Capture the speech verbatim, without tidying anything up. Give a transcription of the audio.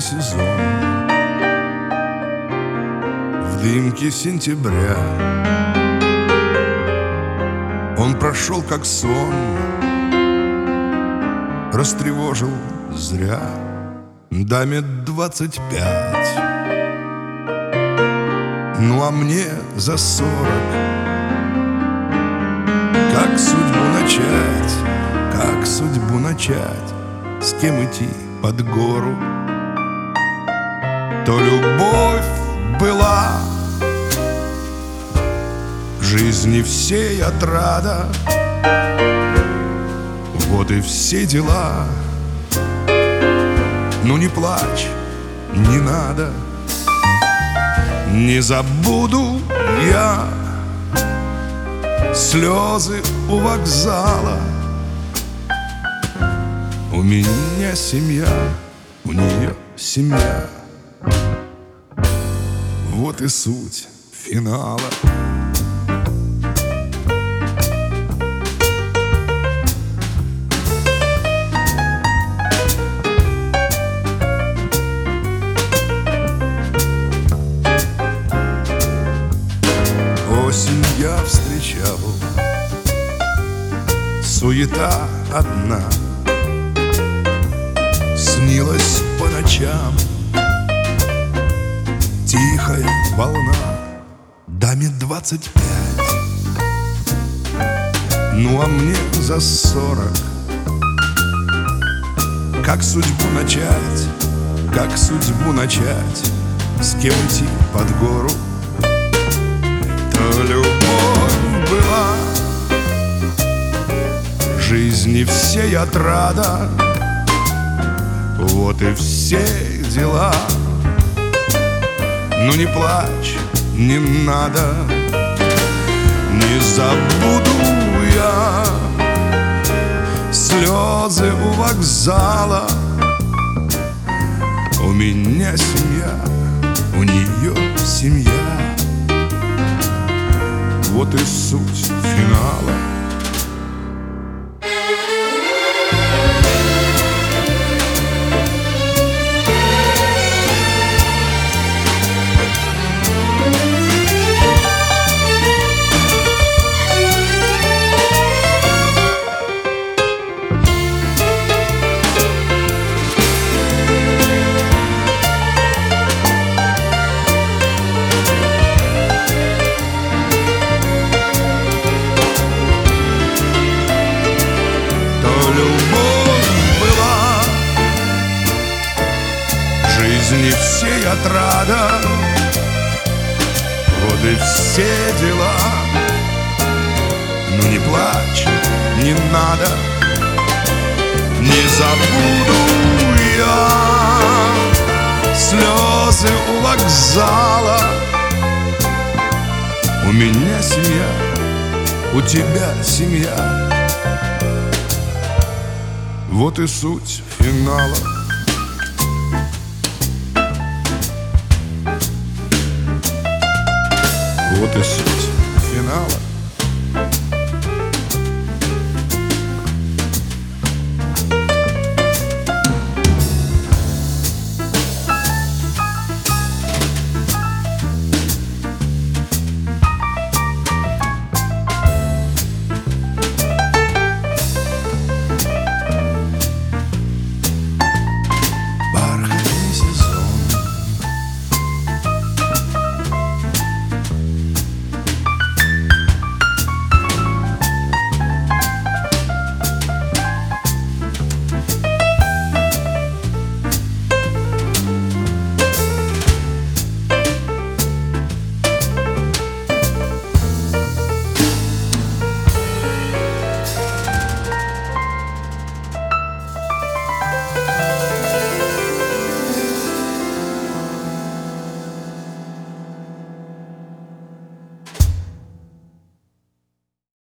сезон. В дымке сентября он прошел как сон, растревожил зря. Даме двадцать пять, ну а мне за сорок. Как судьбу начать, как судьбу начать, с кем идти под гору? То любовь была жизни всей отрада, вот и все дела. Ну не плачь, не надо, не забуду я слезы у вокзала. У меня семья, у нее семья. Вот и суть финала. Осень я встречал, суета одна, снилась по ночам тихая волна. Даме двадцать пять, ну а мне за сорок. Как судьбу начать, как судьбу начать, с кем идти под гору? То любовь была жизни всей отрада, вот и все дела. Ну не плачь, не надо, не забуду я слезы у вокзала. У меня семья, у нее семья. Вот и суть финала. Жизни всей отрада, вот и все дела. Ну не плачь, не надо, не забуду я слезы у вокзала. У меня семья, у тебя семья. Вот и суть финала. Вот и суть.